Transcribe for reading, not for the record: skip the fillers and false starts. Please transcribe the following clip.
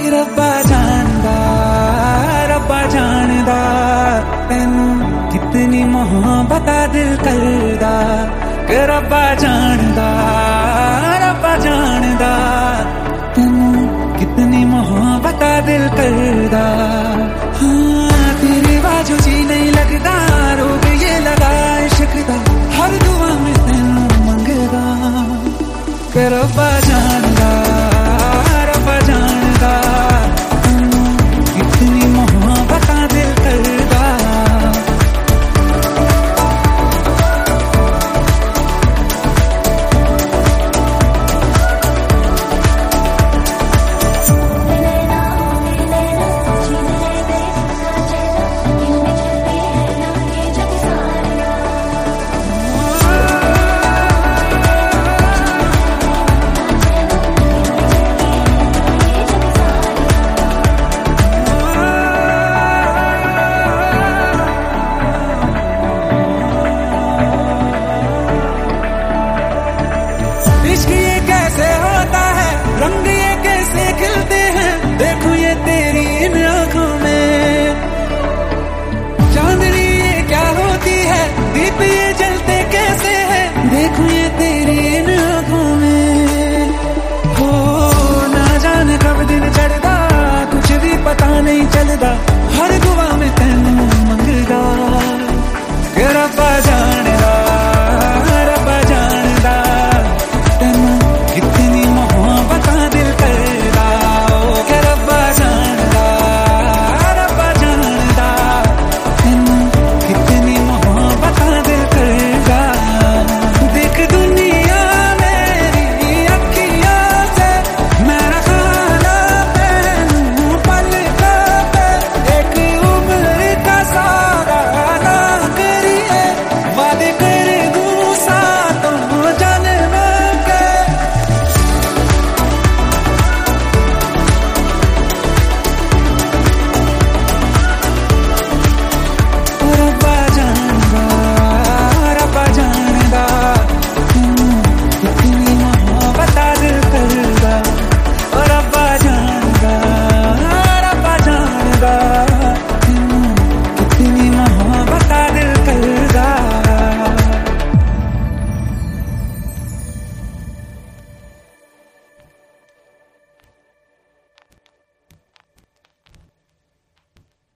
रब्बा जानदा तैनू कितनी मोहब्बत दिल करदा। रब्बा जानदा तैनू कितनी मोहब्बत दिल करदा। हाँ तेरे बाजू जी नहीं लगदा, रोग ये लगा इश्क दा, हर दुआ में तैनू मंगदा। रब्बा जानदा तैनू कितनी मोहब्बत दिल करदा। इश्क ये कैसे होता है, रंग ये कैसे खिलते हैं, देखूं ये तेरी इन आंखों में। चांदनी ये क्या होती है, दीप ये जलते कैसे हैं, देखूं ये तेरी इन आंखों में। हो ना जाने कब दिन चढ़दा, कुछ भी पता नहीं चलदा, हर दुआ में तैनू मंगदा। रब्बा